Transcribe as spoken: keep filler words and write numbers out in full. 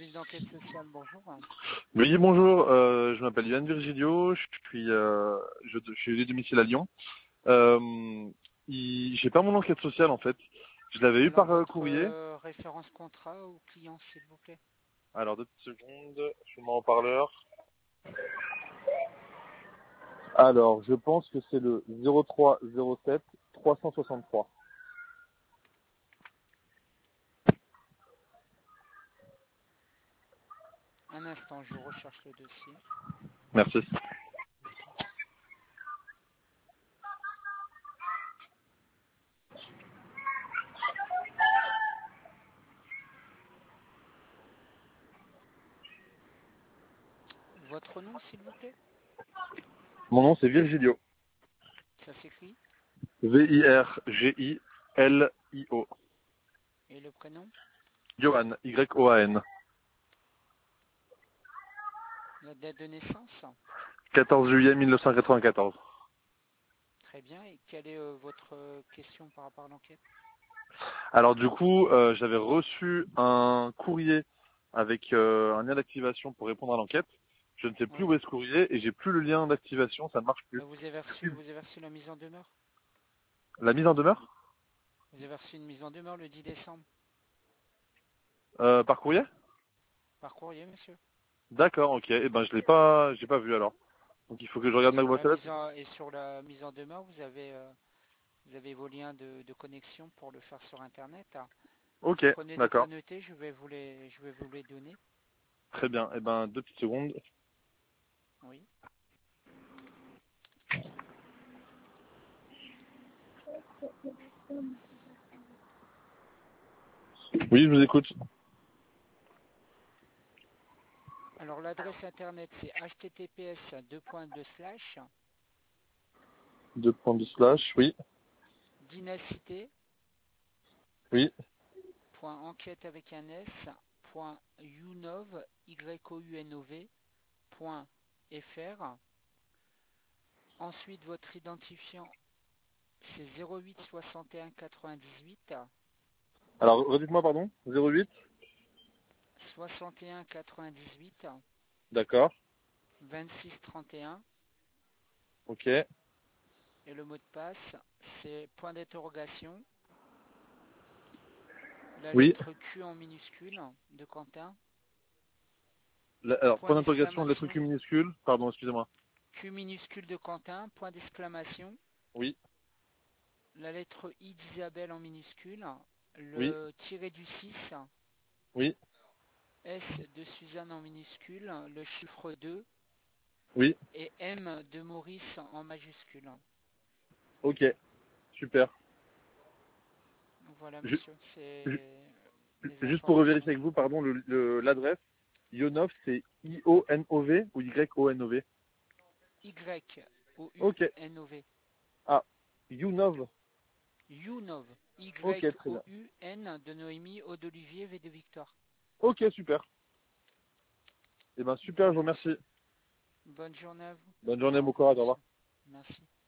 service d'enquête sociale, bonjour. Oui, bonjour, euh, je m'appelle Yann Virgilio, je suis, euh, je, je suis domicile à Lyon. Euh, il- j'ai pas mon enquête sociale en fait. Je l'avais eu Alors, par euh, votre courrier. euh, référence contrat ou client, s'il vous plaît. Alors deux petites secondes, je mets en parleur. Alors, je pense que c'est le zéro trois zéro sept trois cent soixante-trois. Un instant, je recherche le dossier. Merci. Votre nom, s'il vous plaît. Mon nom c'est Virgilio. Ça s'écrit. V I R G I L I O. Et le prénom. Johan, Y O A N. La date de naissance. quatorze juillet mille neuf cent quatre-vingt-quatorze. Très bien. Et quelle est euh, votre euh, question par rapport à l'enquête? Alors du coup, euh, j'avais reçu un courrier avec euh, un lien d'activation pour répondre à l'enquête. Je ne sais plus Oui. où est ce courrier et j'ai plus le lien d'activation, ça ne marche plus. Euh, Vous avez reçu, vous avez reçu la mise en demeure. La mise en demeure Vous avez reçu une mise en demeure le dix décembre. euh, par courrier? Par courrier, monsieur. D'accord, ok. Eh ben je l'ai pas, j'ai pas vu alors. Donc il faut que je Et regarde ma sur la boîte à lettres. mise en, et sur la mise en demeure, vous avez, euh, vous avez vos liens de, de connexion pour le faire sur Internet. Ok, Prenez de quoi d'accord. noter, je vais vous les, je vais vous les donner. Très bien. Eh ben deux petites secondes. Oui. Oui, je vous écoute. Alors l'adresse internet c'est https deux points deux slash Deux points de slash, oui, dynacité oui, point enquête avec un s point unov y o u n o v point fr. Ensuite votre identifiant c'est zéro huit soixante et un quatre-vingt-dix-huit Alors redites-moi pardon. zéro huit. soixante et un quatre-vingt-dix-huit D'accord. vingt-six trente et un Ok. et le mot de passe c'est point d'interrogation, la Oui. lettre Q en minuscule de Quentin, La- alors point point d'interrogation, lettre d'exclamation, Q minuscule. Pardon, excusez-moi. Q minuscule de Quentin, point d'exclamation, Oui, la lettre I d'Isabelle en minuscule, oui, le tiré du six, oui, S de Suzanne en minuscule, le chiffre deux oui. et M de Maurice en majuscule. Ok. Super. Voilà Ju- monsieur, ju- c'est les Juste pour vérifier informations. avec vous, pardon, le- le- l'adresse, Ionov, c'est I O N O V ou Y O N O V? Y O U Ok. N O V. Ah, Younov. Younov. Ok, Y très O bien. U N de Noémie, O d'Olivier, V de Victor. Ok, super. Eh ben super, je Voilà vous remercie. monsieur. Bonne journée à vous. Bonne journée, Au bon revoir courage, au revoir. monsieur. Merci.